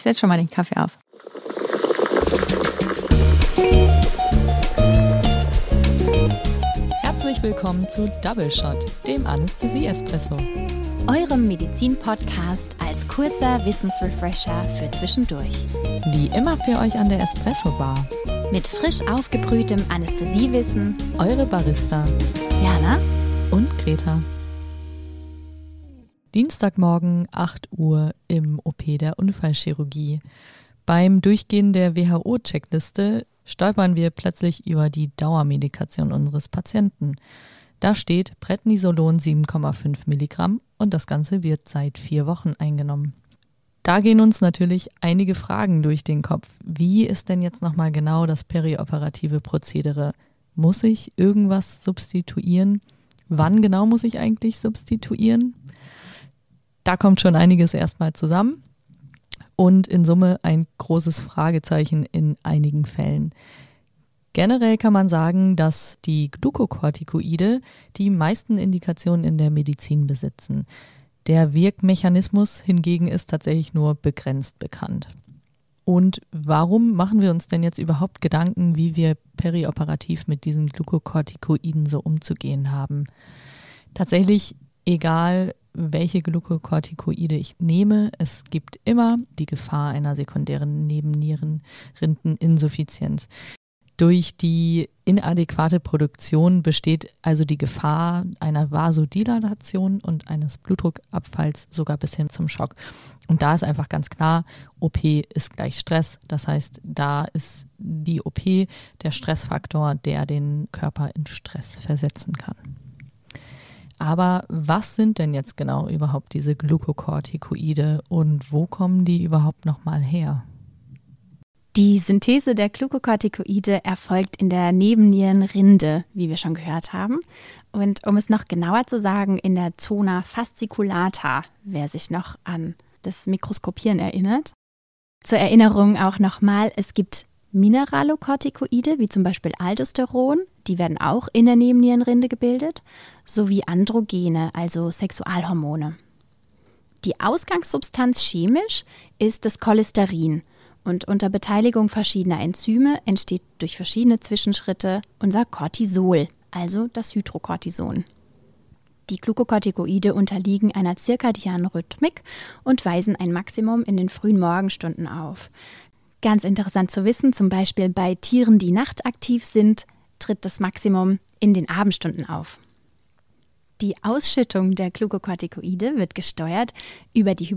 setze schon mal den Kaffee auf. Herzlich willkommen zu Double Shot, dem Anästhesie-Espresso. Eurem Medizin-Podcast als kurzer Wissensrefresher für zwischendurch. Wie immer für euch an der Espresso-Bar. Mit frisch aufgebrühtem Anästhesiewissen. Eure Barista Jana und Greta. Dienstagmorgen 8 Uhr im OP der Unfallchirurgie. Beim Durchgehen der WHO-Checkliste stolpern wir plötzlich über die Dauermedikation unseres Patienten. Da steht Prednisolon 7,5 Milligramm und das Ganze wird seit 4 Wochen eingenommen. Da gehen uns natürlich einige Fragen durch den Kopf. Wie ist denn jetzt nochmal genau das perioperative Prozedere? Muss ich irgendwas substituieren? Wann genau muss ich eigentlich substituieren? Da kommt schon einiges erstmal zusammen und in Summe ein großes Fragezeichen in einigen Fällen. Generell kann man sagen, dass die Glukokortikoide die meisten Indikationen in der Medizin besitzen. Der Wirkmechanismus hingegen ist tatsächlich nur begrenzt bekannt. Und warum machen wir uns denn jetzt überhaupt Gedanken, wie wir perioperativ mit diesen Glukokortikoiden so umzugehen haben? Tatsächlich, egal welche Glukokortikoide ich nehme, es gibt immer die Gefahr einer sekundären Nebennierenrindeninsuffizienz. Durch die inadäquate Produktion besteht also die Gefahr einer Vasodilatation und eines Blutdruckabfalls sogar bis hin zum Schock. Und da ist einfach ganz klar, OP ist gleich Stress. Das heißt, da ist die OP der Stressfaktor, der den Körper in Stress versetzen kann. Aber was sind denn jetzt genau überhaupt diese Glukokortikoide und wo kommen die überhaupt nochmal her? Die Synthese der Glukokortikoide erfolgt in der Nebennierenrinde, wie wir schon gehört haben. Und um es noch genauer zu sagen, in der Zona fasciculata, wer sich noch an das Mikroskopieren erinnert. Zur Erinnerung auch nochmal, es gibt Mineralokortikoide, wie zum Beispiel Aldosteron, die werden auch in der Nebennierenrinde gebildet, sowie Androgene, also Sexualhormone. Die Ausgangssubstanz chemisch ist das Cholesterin und unter Beteiligung verschiedener Enzyme entsteht durch verschiedene Zwischenschritte unser Cortisol, also das Hydrocortison. Die Glukokortikoide unterliegen einer zirkadianen Rhythmik und weisen ein Maximum in den frühen Morgenstunden auf. Ganz interessant zu wissen, zum Beispiel bei Tieren, die nachtaktiv sind, tritt das Maximum in den Abendstunden auf. Die Ausschüttung der Glukokortikoide wird gesteuert über die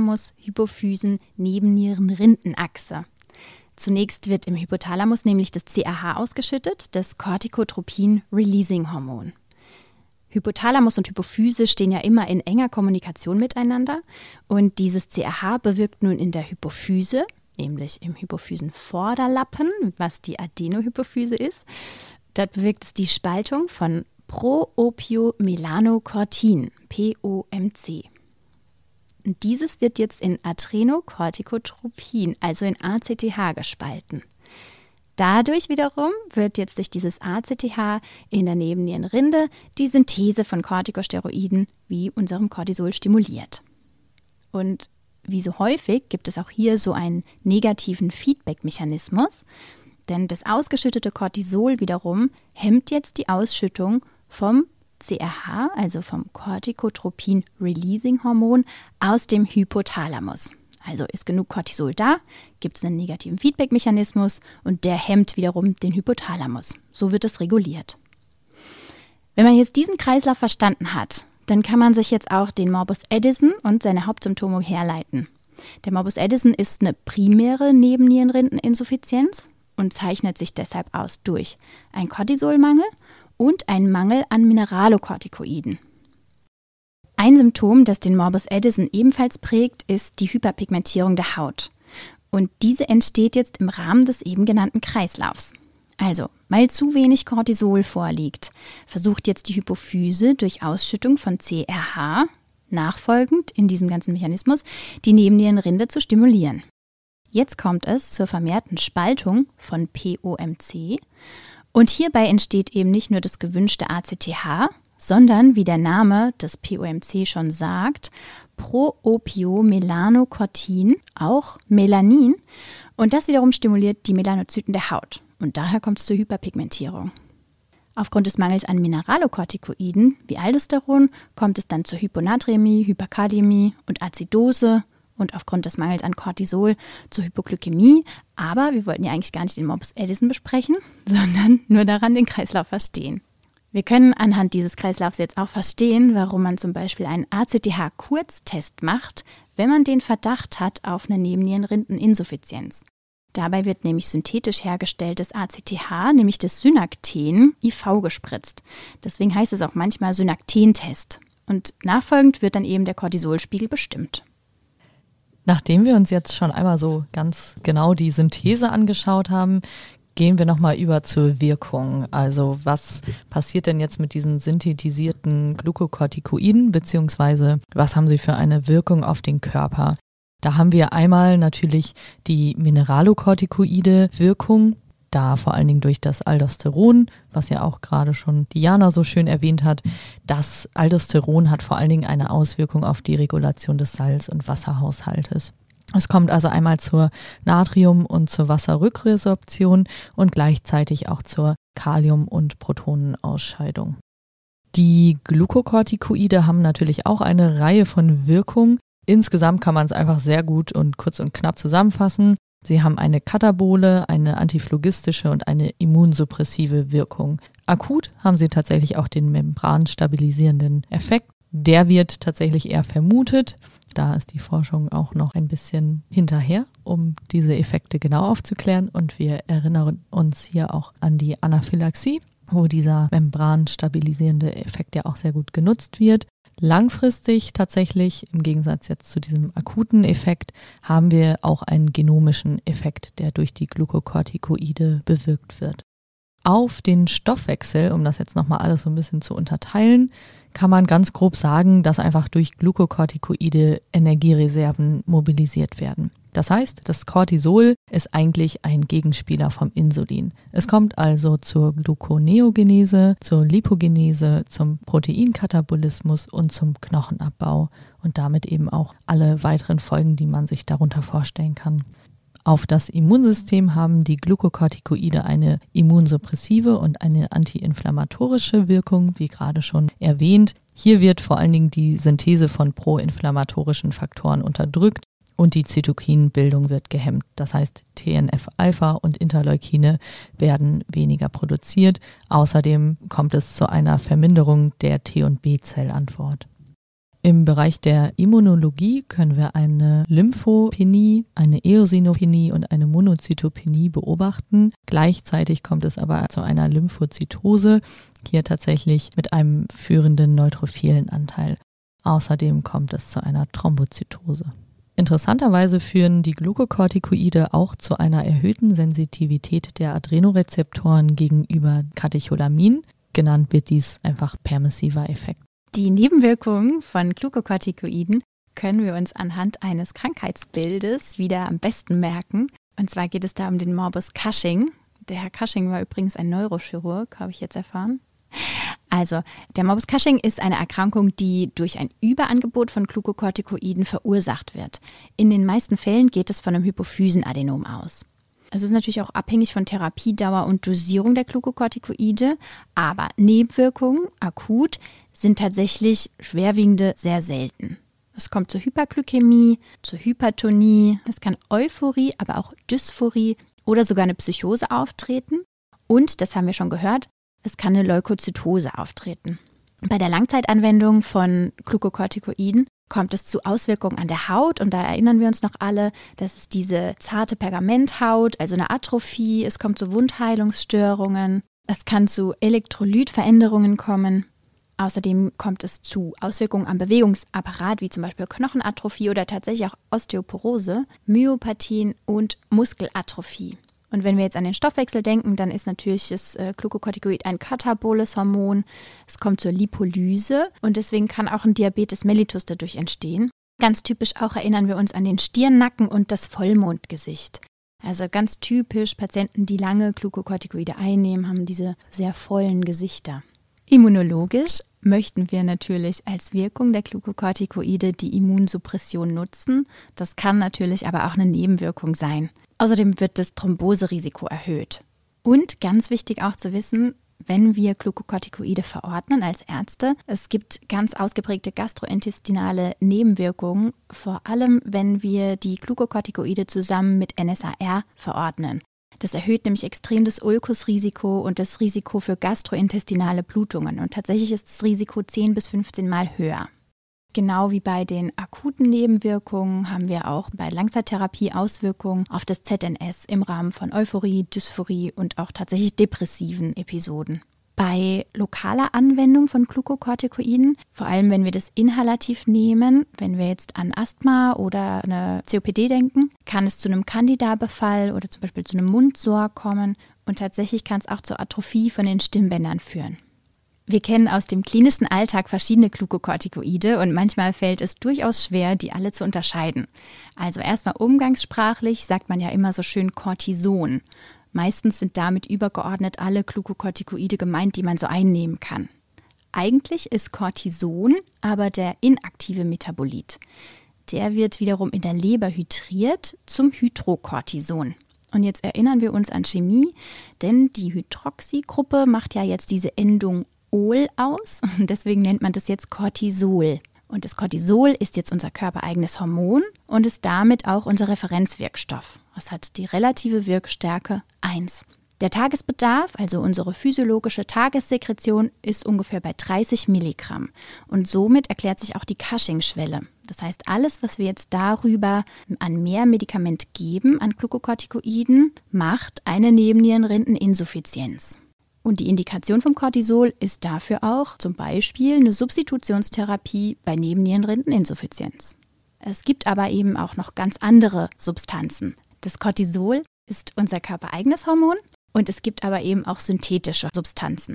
Hypothalamus-Hypophysen-Nebennierenrindenachse. Zunächst wird im Hypothalamus nämlich das CRH ausgeschüttet, das Corticotropin-Releasing-Hormon. Hypothalamus und Hypophyse stehen ja immer in enger Kommunikation miteinander und dieses CRH bewirkt nun in der Hypophyse, nämlich im Hypophysenvorderlappen, was die Adenohypophyse ist. Dort bewirkt es die Spaltung von Proopiomelanocortin, POMC. Und dieses wird jetzt in Adrenocorticotropin, also in ACTH, gespalten. Dadurch wiederum wird jetzt durch dieses ACTH in der Nebennierenrinde die Synthese von Corticosteroiden wie unserem Cortisol stimuliert. Und wie so häufig gibt es auch hier so einen negativen Feedback-Mechanismus, denn das ausgeschüttete Cortisol wiederum hemmt jetzt die Ausschüttung vom CRH, also vom Corticotropin-Releasing-Hormon, aus dem Hypothalamus. Also ist genug Cortisol da, gibt es einen negativen Feedback-Mechanismus und der hemmt wiederum den Hypothalamus. So wird es reguliert. Wenn man jetzt diesen Kreislauf verstanden hat, dann kann man sich jetzt auch den Morbus Addison und seine Hauptsymptome herleiten. Der Morbus Addison ist eine primäre Nebennierenrindeninsuffizienz und zeichnet sich deshalb aus durch einen Cortisolmangel und einen Mangel an Mineralokortikoiden. Ein Symptom, das den Morbus Addison ebenfalls prägt, ist die Hyperpigmentierung der Haut. Und diese entsteht jetzt im Rahmen des eben genannten Kreislaufs. Also, weil zu wenig Cortisol vorliegt, versucht jetzt die Hypophyse durch Ausschüttung von CRH, nachfolgend in diesem ganzen Mechanismus, die Nebennierenrinde zu stimulieren. Jetzt kommt es zur vermehrten Spaltung von POMC und hierbei entsteht eben nicht nur das gewünschte ACTH, sondern, wie der Name des POMC schon sagt, Proopiomelanocortin, auch Melanin. Und das wiederum stimuliert die Melanozyten der Haut. Und daher kommt es zur Hyperpigmentierung. Aufgrund des Mangels an Mineralokortikoiden wie Aldosteron kommt es dann zur Hyponaträmie, Hyperkaliämie und Azidose und aufgrund des Mangels an Cortisol zur Hypoglykämie. Aber wir wollten ja eigentlich gar nicht den Morbus Addison besprechen, sondern nur daran den Kreislauf verstehen. Wir können anhand dieses Kreislaufs jetzt auch verstehen, warum man zum Beispiel einen ACTH-Kurztest macht, wenn man den Verdacht hat auf eine Nebennierenrindeninsuffizienz. Dabei wird nämlich synthetisch hergestelltes ACTH, nämlich das Synakten, IV gespritzt. Deswegen heißt es auch manchmal Synakten-Test. Und nachfolgend wird dann eben der Cortisolspiegel bestimmt. Nachdem wir uns jetzt schon einmal so ganz genau die Synthese angeschaut haben, gehen wir nochmal über zur Wirkung. Also was passiert denn jetzt mit diesen synthetisierten Glukokortikoiden, beziehungsweise was haben sie für eine Wirkung auf den Körper? Da haben wir einmal natürlich die Mineralokortikoide-Wirkung, da vor allen Dingen durch das Aldosteron, was ja auch gerade schon Diana so schön erwähnt hat. Das Aldosteron hat vor allen Dingen eine Auswirkung auf die Regulation des Salz- und Wasserhaushaltes. Es kommt also einmal zur Natrium- und zur Wasserrückresorption und gleichzeitig auch zur Kalium- und Protonenausscheidung. Die Glukokortikoide haben natürlich auch eine Reihe von Wirkungen. Insgesamt kann man es einfach sehr gut und kurz und knapp zusammenfassen. Sie haben eine katabole, eine antiphlogistische und eine immunsuppressive Wirkung. Akut haben sie tatsächlich auch den membranstabilisierenden Effekt. Der wird tatsächlich eher vermutet. Da ist die Forschung auch noch ein bisschen hinterher, um diese Effekte genau aufzuklären. Und wir erinnern uns hier auch an die Anaphylaxie, wo dieser membranstabilisierende Effekt ja auch sehr gut genutzt wird. Langfristig tatsächlich, im Gegensatz jetzt zu diesem akuten Effekt, haben wir auch einen genomischen Effekt, der durch die Glukokortikoide bewirkt wird. Auf den Stoffwechsel, um das jetzt nochmal alles so ein bisschen zu unterteilen, kann man ganz grob sagen, dass einfach durch Glukokortikoide Energiereserven mobilisiert werden. Das heißt, das Cortisol ist eigentlich ein Gegenspieler vom Insulin. Es kommt also zur Gluconeogenese, zur Lipogenese, zum Proteinkatabolismus und zum Knochenabbau und damit eben auch alle weiteren Folgen, die man sich darunter vorstellen kann. Auf das Immunsystem haben die Glukokortikoide eine immunsuppressive und eine antiinflammatorische Wirkung, wie gerade schon erwähnt. Hier wird vor allen Dingen die Synthese von proinflammatorischen Faktoren unterdrückt und die Zytokinbildung wird gehemmt. Das heißt, TNF-Alpha und Interleukine werden weniger produziert. Außerdem kommt es zu einer Verminderung der T- und B-Zellantwort. Im Bereich der Immunologie können wir eine Lymphopenie, eine Eosinopenie und eine Monozytopenie beobachten. Gleichzeitig kommt es aber zu einer Lymphozytose, hier tatsächlich mit einem führenden neutrophilen Anteil. Außerdem kommt es zu einer Thrombozytose. Interessanterweise führen die Glukokortikoide auch zu einer erhöhten Sensitivität der Adrenorezeptoren gegenüber Katecholamin. Genannt wird dies einfach permissiver Effekt. Die Nebenwirkungen von Glukokortikoiden können wir uns anhand eines Krankheitsbildes wieder am besten merken. Und zwar geht es da um den Morbus Cushing. Der Herr Cushing war übrigens ein Neurochirurg, habe ich jetzt erfahren. Also, der Morbus Cushing ist eine Erkrankung, die durch ein Überangebot von Glukokortikoiden verursacht wird. In den meisten Fällen geht es von einem Hypophysenadenom aus. Es ist natürlich auch abhängig von Therapiedauer und Dosierung der Glukokortikoide, aber Nebenwirkungen, akut, sind tatsächlich schwerwiegende sehr selten. Es kommt zur Hyperglykämie, zur Hypertonie, es kann Euphorie, aber auch Dysphorie oder sogar eine Psychose auftreten. Und, das haben wir schon gehört, es kann eine Leukozytose auftreten. Bei der Langzeitanwendung von Glukokortikoiden kommt es zu Auswirkungen an der Haut und da erinnern wir uns noch alle, das ist diese zarte Pergamenthaut, also eine Atrophie, es kommt zu Wundheilungsstörungen, es kann zu Elektrolytveränderungen kommen. Außerdem kommt es zu Auswirkungen am Bewegungsapparat, wie zum Beispiel Knochenatrophie oder tatsächlich auch Osteoporose, Myopathien und Muskelatrophie. Und wenn wir jetzt an den Stoffwechsel denken, dann ist natürlich das Glukokortikoid ein kataboles Hormon. Es kommt zur Lipolyse und deswegen kann auch ein Diabetes mellitus dadurch entstehen. Ganz typisch auch erinnern wir uns an den Stirnnacken und das Vollmondgesicht. Also ganz typisch, Patienten, die lange Glukokortikoide einnehmen, haben diese sehr vollen Gesichter. Immunologisch möchten wir natürlich als Wirkung der Glucocorticoide die Immunsuppression nutzen. Das kann natürlich aber auch eine Nebenwirkung sein. Außerdem wird das Thromboserisiko erhöht. Und ganz wichtig auch zu wissen, wenn wir Glucocorticoide verordnen als Ärzte, es gibt ganz ausgeprägte gastrointestinale Nebenwirkungen, vor allem wenn wir die Glucocorticoide zusammen mit NSAR verordnen. Das erhöht nämlich extrem das Ulkusrisiko und das Risiko für gastrointestinale Blutungen. Und tatsächlich ist das Risiko 10 bis 15 Mal höher. Genau wie bei den akuten Nebenwirkungen haben wir auch bei Langzeittherapie Auswirkungen auf das ZNS im Rahmen von Euphorie, Dysphorie und auch tatsächlich depressiven Episoden. Bei lokaler Anwendung von Glucocorticoiden, vor allem wenn wir das inhalativ nehmen, wenn wir jetzt an Asthma oder eine COPD denken, kann es zu einem Candida-Befall oder zum Beispiel zu einem Mundsor kommen und tatsächlich kann es auch zur Atrophie von den Stimmbändern führen. Wir kennen aus dem klinischen Alltag verschiedene Glucocorticoide und manchmal fällt es durchaus schwer, die alle zu unterscheiden. Also erstmal umgangssprachlich sagt man ja immer so schön Cortison. Meistens sind damit übergeordnet alle Glucocorticoide gemeint, die man so einnehmen kann. Eigentlich ist Cortison aber der inaktive Metabolit. Der wird wiederum in der Leber hydriert zum Hydrocortison. Und jetzt erinnern wir uns an Chemie, denn die Hydroxygruppe macht ja jetzt diese Endung Ol aus. Deswegen nennt man das jetzt Cortisol. Und das Cortisol ist jetzt unser körpereigenes Hormon und ist damit auch unser Referenzwirkstoff. Es hat die relative Wirkstärke 1. Der Tagesbedarf, also unsere physiologische Tagessekretion, ist ungefähr bei 30 Milligramm. Und somit erklärt sich auch die Cushing-Schwelle. Das heißt, alles, was wir jetzt darüber an mehr Medikament geben, an Glucocorticoiden, macht eine Nebennierenrindeninsuffizienz. Und die Indikation vom Cortisol ist dafür auch zum Beispiel eine Substitutionstherapie bei Nebennierenrindeninsuffizienz. Es gibt aber eben auch noch ganz andere Substanzen. Das Cortisol ist unser körpereigenes Hormon und es gibt aber eben auch synthetische Substanzen.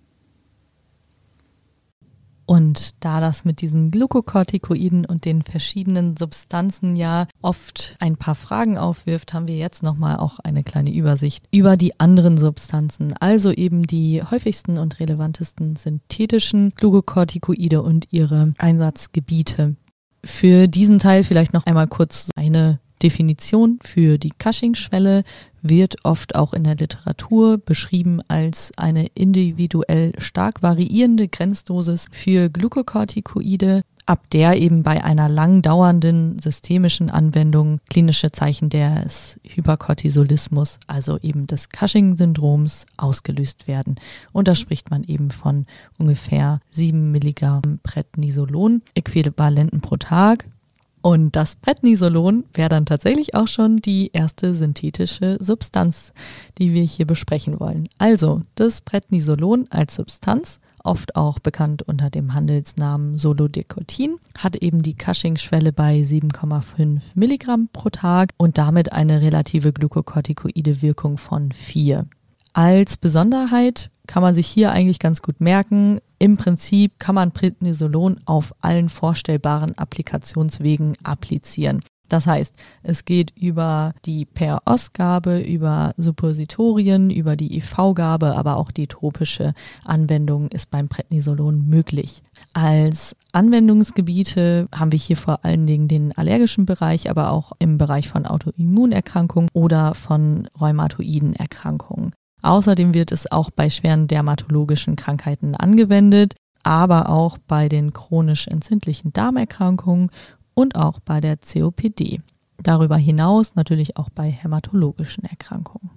Und da das mit diesen Glucocorticoiden und den verschiedenen Substanzen ja oft ein paar Fragen aufwirft, haben wir jetzt nochmal auch eine kleine Übersicht über die anderen Substanzen. Also eben die häufigsten und relevantesten synthetischen Glucocorticoide und ihre Einsatzgebiete. Für diesen Teil vielleicht noch einmal kurz eine Definition für die Cushing-Schwelle wird oft auch in der Literatur beschrieben als eine individuell stark variierende Grenzdosis für Glucocorticoide, ab der eben bei einer lang dauernden systemischen Anwendung klinische Zeichen des Hypercortisolismus, also eben des Cushing-Syndroms, ausgelöst werden. Und da spricht man eben von ungefähr 7 Milligramm Prednisolon Äquivalenten pro Tag. Und das Prednisolon wäre dann tatsächlich auch schon die erste synthetische Substanz, die wir hier besprechen wollen. Also das Prednisolon als Substanz, oft auch bekannt unter dem Handelsnamen Solodecotin, hat eben die Cushing-Schwelle bei 7,5 Milligramm pro Tag und damit eine relative glucocorticoide Wirkung von 4. Als Besonderheit kann man sich hier eigentlich ganz gut merken, im Prinzip kann man Prednisolon auf allen vorstellbaren Applikationswegen applizieren. Das heißt, es geht über die Per-Os-Gabe, über Suppositorien, über die IV-Gabe, aber auch die tropische Anwendung ist beim Prednisolon möglich. Als Anwendungsgebiete haben wir hier vor allen Dingen den allergischen Bereich, aber auch im Bereich von Autoimmunerkrankungen oder von rheumatoiden Erkrankungen. Außerdem wird es auch bei schweren dermatologischen Krankheiten angewendet, aber auch bei den chronisch entzündlichen Darmerkrankungen und auch bei der COPD. Darüber hinaus natürlich auch bei hämatologischen Erkrankungen.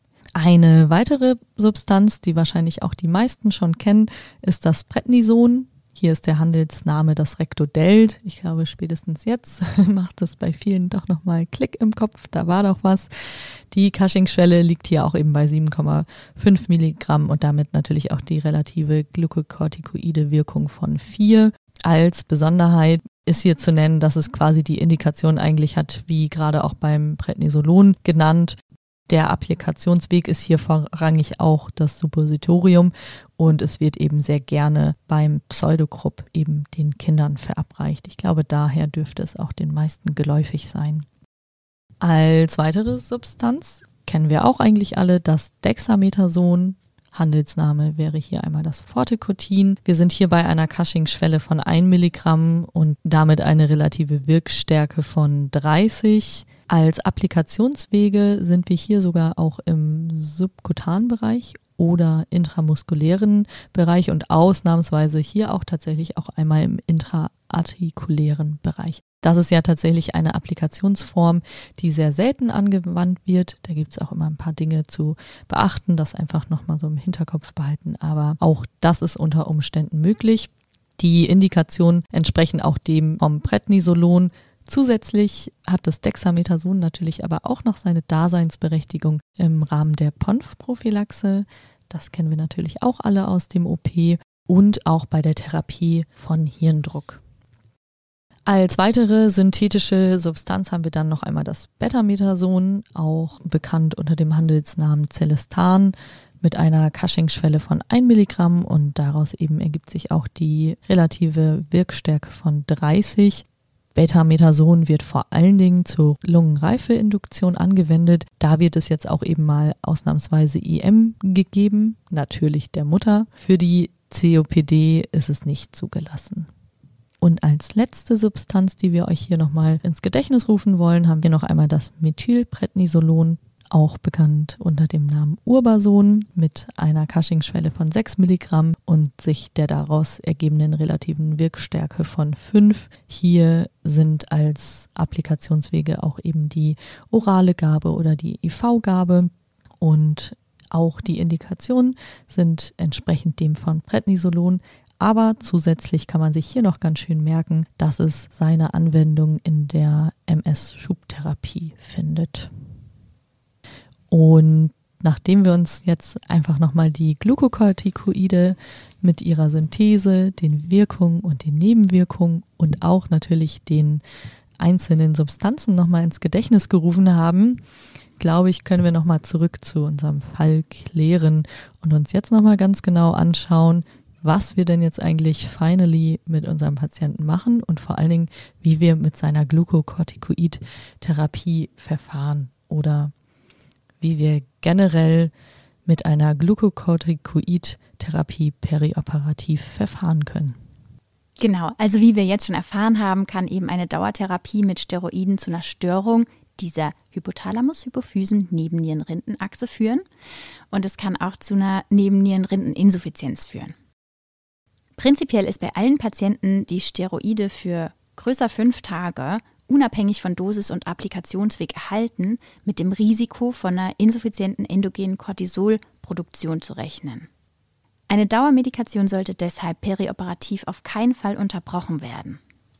Eine weitere Substanz, die wahrscheinlich auch die meisten schon kennen, ist das Prednison. Hier ist der Handelsname das Rectodelt. Ich glaube, spätestens jetzt macht es bei vielen doch nochmal Klick im Kopf. Da war doch was. Die Cushing-Schwelle liegt hier auch eben bei 7,5 Milligramm und damit natürlich auch die relative glucocorticoide Wirkung von 4. Als Besonderheit ist hier zu nennen, dass es quasi die Indikation eigentlich hat, wie gerade auch beim Prednisolon genannt. Der Applikationsweg ist hier vorrangig auch das Suppositorium und es wird eben sehr gerne beim Pseudogrupp eben den Kindern verabreicht. Ich glaube, daher dürfte es auch den meisten geläufig sein. Als weitere Substanz kennen wir auch eigentlich alle das Dexamethason, Handelsname wäre hier einmal das Fortecotin. Wir sind hier bei einer Cushing-Schwelle von 1 Milligramm und damit eine relative Wirkstärke von 30. Als Applikationswege sind wir hier sogar auch im subkutanen Bereich oder intramuskulären Bereich und ausnahmsweise hier auch tatsächlich auch einmal im intraartikulären Bereich. Das ist ja tatsächlich eine Applikationsform, die sehr selten angewandt wird. Da gibt es auch immer ein paar Dinge zu beachten, das einfach nochmal so im Hinterkopf behalten. Aber auch das ist unter Umständen möglich. Die Indikationen entsprechen auch dem vom Prednisolon. Zusätzlich hat das Dexamethason natürlich aber auch noch seine Daseinsberechtigung im Rahmen der PONF-Prophylaxe. Das kennen wir natürlich auch alle aus dem OP und auch bei der Therapie von Hirndruck. Als weitere synthetische Substanz haben wir dann noch einmal das Betametason, auch bekannt unter dem Handelsnamen Celestan, mit einer Cushing-Schwelle von 1 Milligramm und daraus eben ergibt sich auch die relative Wirkstärke von 30. Betametason wird vor allen Dingen zur Lungenreifeinduktion angewendet. Da wird es jetzt auch eben mal ausnahmsweise IM gegeben, natürlich der Mutter. Für die COPD ist es nicht zugelassen. Und als letzte Substanz, die wir euch hier nochmal ins Gedächtnis rufen wollen, haben wir noch einmal das Methylprednisolon, auch bekannt unter dem Namen Urbason, mit einer Cushing-Schwelle von 6 Milligramm und sich der daraus ergebenden relativen Wirkstärke von 5. Hier sind als Applikationswege auch eben die orale Gabe oder die IV-Gabe und auch die Indikationen sind entsprechend dem von Prednisolon. Aber zusätzlich kann man sich hier noch ganz schön merken, dass es seine Anwendung in der MS-Schubtherapie findet. Und nachdem wir uns jetzt einfach nochmal die Glukokortikoide mit ihrer Synthese, den Wirkungen und den Nebenwirkungen und auch natürlich den einzelnen Substanzen nochmal ins Gedächtnis gerufen haben, glaube ich, können wir nochmal zurück zu unserem Fall klären und uns jetzt nochmal ganz genau anschauen, was wir denn jetzt eigentlich finally mit unserem Patienten machen und vor allen Dingen, wie wir mit seiner Glukokortikoid-Therapie verfahren oder wie wir generell mit einer Glukokortikoid-Therapie perioperativ verfahren können. Genau, also wie wir jetzt schon erfahren haben, kann eben eine Dauertherapie mit Steroiden zu einer Störung dieser Hypothalamus-Hypophysen-Nebennierenrindenachse führen und es kann auch zu einer Nebennierenrindeninsuffizienz führen. Prinzipiell ist bei allen Patienten die Steroide für größer 5 Tage unabhängig von Dosis und Applikationsweg erhalten, mit dem Risiko von einer insuffizienten endogenen Cortisolproduktion zu rechnen. Eine Dauermedikation sollte deshalb perioperativ auf keinen Fall unterbrochen werden.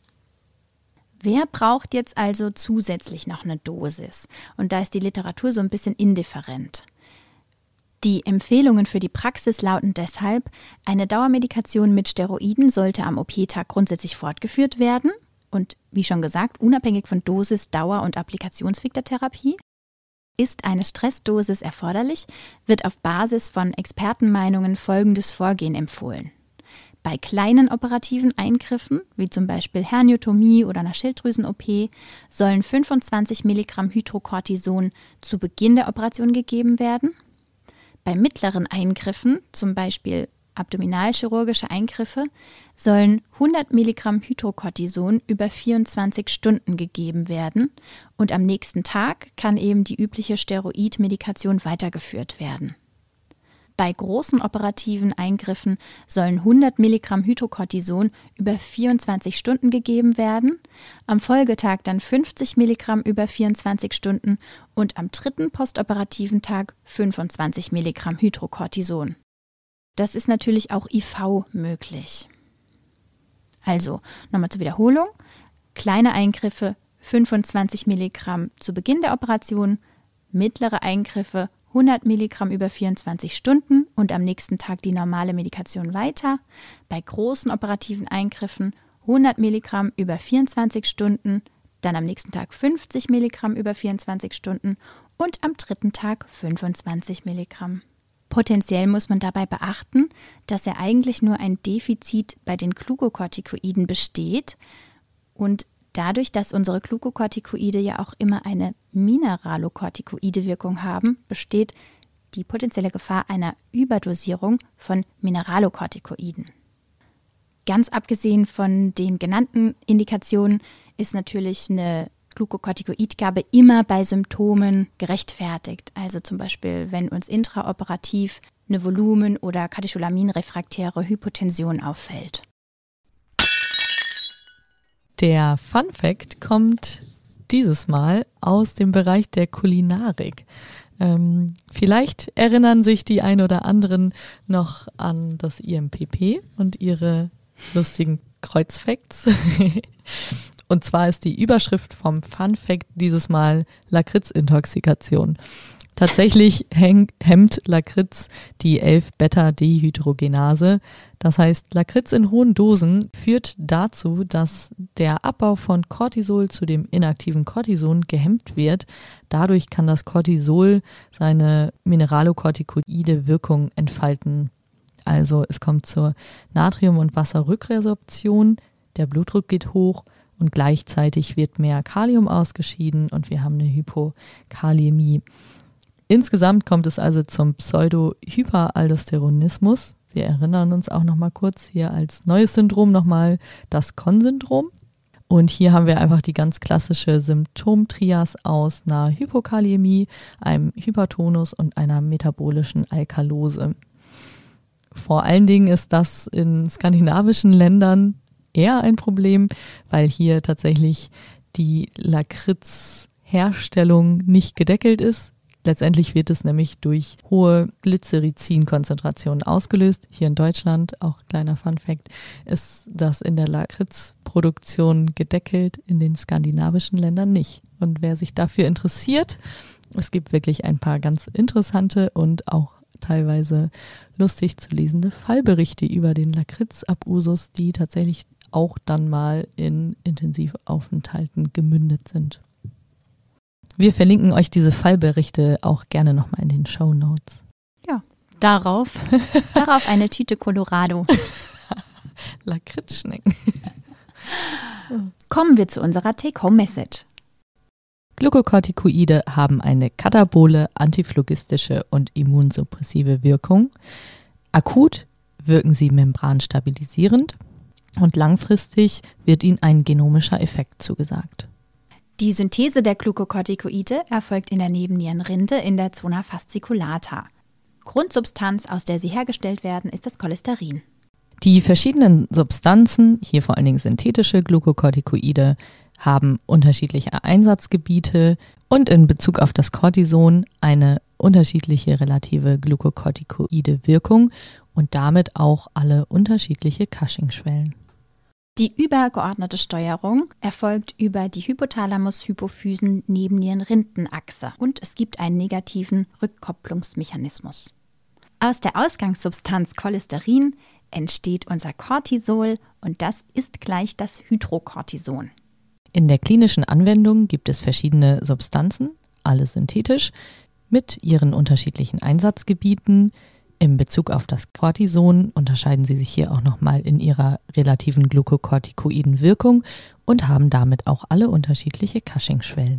Wer braucht jetzt also zusätzlich noch eine Dosis? Und da ist die Literatur so ein bisschen indifferent. Die Empfehlungen für die Praxis lauten deshalb, eine Dauermedikation mit Steroiden sollte am OP-Tag grundsätzlich fortgeführt werden und, wie schon gesagt, unabhängig von Dosis, Dauer und Applikationsweg der Therapie. Ist eine Stressdosis erforderlich, wird auf Basis von Expertenmeinungen folgendes Vorgehen empfohlen. Bei kleinen operativen Eingriffen, wie zum Beispiel Herniotomie oder einer Schilddrüsen-OP, sollen 25 Milligramm Hydrocortison zu Beginn der Operation gegeben werden. Bei mittleren Eingriffen, zum Beispiel abdominalchirurgische Eingriffe, sollen 100 Milligramm Hydrocortison über 24 Stunden gegeben werden und am nächsten Tag kann eben die übliche Steroidmedikation weitergeführt werden. Bei großen operativen Eingriffen sollen 100 Milligramm Hydrocortison über 24 Stunden gegeben werden, am Folgetag dann 50 Milligramm über 24 Stunden und am dritten postoperativen Tag 25 Milligramm Hydrocortison. Das ist natürlich auch IV möglich. Also, nochmal zur Wiederholung, kleine Eingriffe 25 Milligramm zu Beginn der Operation, mittlere Eingriffe 100 Milligramm über 24 Stunden und am nächsten Tag die normale Medikation weiter. Bei großen operativen Eingriffen 100 Milligramm über 24 Stunden, dann am nächsten Tag 50 Milligramm über 24 Stunden und am dritten Tag 25 Milligramm. Potenziell muss man dabei beachten, dass ja eigentlich nur ein Defizit bei den Glukokortikoiden besteht und dadurch, dass unsere Glukokortikoide ja auch immer eine mineralokortikoide Wirkung haben, besteht die potenzielle Gefahr einer Überdosierung von Mineralokortikoiden. Ganz abgesehen von den genannten Indikationen ist natürlich eine Glukokortikoidgabe immer bei Symptomen gerechtfertigt. Also zum Beispiel, wenn uns intraoperativ eine Volumen- oder Katecholamin-refraktäre Hypotension auffällt. Der Fun Fact kommt dieses Mal aus dem Bereich der Kulinarik. Vielleicht erinnern sich die ein oder anderen noch an das IMPP und ihre lustigen Kreuzfacts. Und zwar ist die Überschrift vom Fun Fact dieses Mal Lakritzintoxikation. Tatsächlich hemmt Lakritz die 11-Beta-Dehydrogenase. Das heißt, Lakritz in hohen Dosen führt dazu, dass der Abbau von Cortisol zu dem inaktiven Cortison gehemmt wird. Dadurch kann das Cortisol seine mineralokortikoide Wirkung entfalten. Also es kommt zur Natrium- und Wasserrückresorption, der Blutdruck geht hoch und gleichzeitig wird mehr Kalium ausgeschieden und wir haben eine Hypokaliämie. Insgesamt kommt es also zum Pseudo-Hyperaldosteronismus. Wir erinnern uns auch noch mal kurz hier als neues Syndrom nochmal das Con-Syndrom. Und hier haben wir einfach die ganz klassische Symptomtrias aus einer Hypokaliämie, einem Hypertonus und einer metabolischen Alkalose. Vor allen Dingen ist das in skandinavischen Ländern eher ein Problem, weil hier tatsächlich die Lakritzherstellung nicht gedeckelt ist. Letztendlich wird es nämlich durch hohe Glycerizin-Konzentrationen ausgelöst. Hier in Deutschland, auch kleiner Funfact, ist das in der Lakritzproduktion gedeckelt, in den skandinavischen Ländern nicht. Und wer sich dafür interessiert, es gibt wirklich ein paar ganz interessante und auch teilweise lustig zu lesende Fallberichte über den Lakritz-Abusus, die tatsächlich auch dann mal in Intensivaufenthalten gemündet sind. Wir verlinken euch diese Fallberichte auch gerne nochmal in den Shownotes. Ja, darauf eine Tüte Colorado. Lakritzschnecken. Kommen wir zu unserer Take-Home-Message. Glukokortikoide haben eine katabole, antiphlogistische und immunsuppressive Wirkung. Akut wirken sie membranstabilisierend und langfristig wird ihnen ein genomischer Effekt zugesagt. Die Synthese der Glukokortikoide erfolgt in der Nebennierenrinde in der Zona fasciculata. Grundsubstanz, aus der sie hergestellt werden, ist das Cholesterin. Die verschiedenen Substanzen, hier vor allen Dingen synthetische Glukokortikoide, haben unterschiedliche Einsatzgebiete und in Bezug auf das Cortison eine unterschiedliche relative glukokortikoide Wirkung und damit auch alle unterschiedliche Cushing-Schwellen. Die übergeordnete Steuerung erfolgt über die Hypothalamus-Hypophysen-Nebennierenrindenachse und es gibt einen negativen Rückkopplungsmechanismus. Aus der Ausgangssubstanz Cholesterin entsteht unser Cortisol und das ist gleich das Hydrocortison. In der klinischen Anwendung gibt es verschiedene Substanzen, alle synthetisch, mit ihren unterschiedlichen Einsatzgebieten. In Bezug auf das Cortison unterscheiden sie sich hier auch nochmal in ihrer relativen glukokortikoiden Wirkung und haben damit auch alle unterschiedliche Cushing-Schwellen.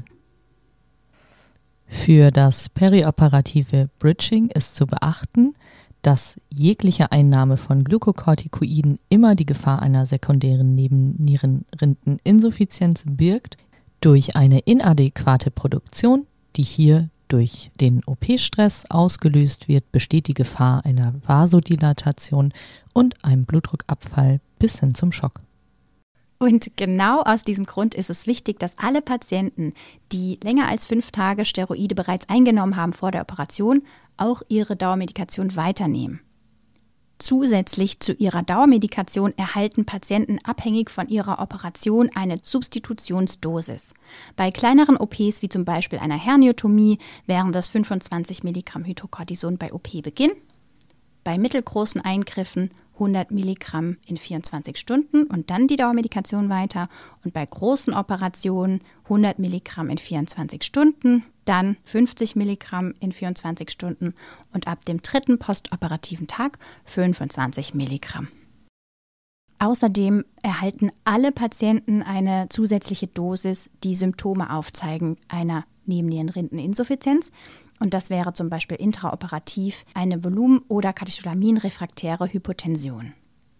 Für das perioperative Bridging ist zu beachten, dass jegliche Einnahme von Glukokortikoiden immer die Gefahr einer sekundären Nebennierenrindeninsuffizienz birgt, durch eine inadäquate Produktion, die hier durch den OP-Stress ausgelöst wird, besteht die Gefahr einer Vasodilatation und einem Blutdruckabfall bis hin zum Schock. Und genau aus diesem Grund ist es wichtig, dass alle Patienten, die länger als 5 Tage Steroide bereits eingenommen haben vor der Operation, auch ihre Dauermedikation weiternehmen. Zusätzlich zu ihrer Dauermedikation erhalten Patienten abhängig von ihrer Operation eine Substitutionsdosis. Bei kleineren OPs wie zum Beispiel einer Herniotomie wären das 25 Milligramm Hydrocortison bei OP-Beginn, bei mittelgroßen Eingriffen 100 Milligramm in 24 Stunden und dann die Dauermedikation weiter und bei großen Operationen 100 Milligramm in 24 Stunden, dann 50 Milligramm in 24 Stunden und ab dem 3. postoperativen Tag 25 Milligramm. Außerdem erhalten alle Patienten eine zusätzliche Dosis, die Symptome aufzeigen, einer Nebennierenrindeninsuffizienz. Und das wäre zum Beispiel intraoperativ eine Volumen- oder Katecholamin-refraktäre Hypotension.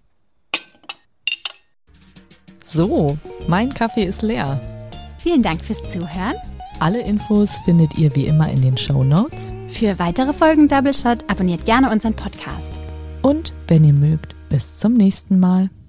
So, mein Kaffee ist leer. Vielen Dank fürs Zuhören. Alle Infos findet ihr wie immer in den Shownotes. Für weitere Folgen Double Shot abonniert gerne unseren Podcast. Und wenn ihr mögt, bis zum nächsten Mal.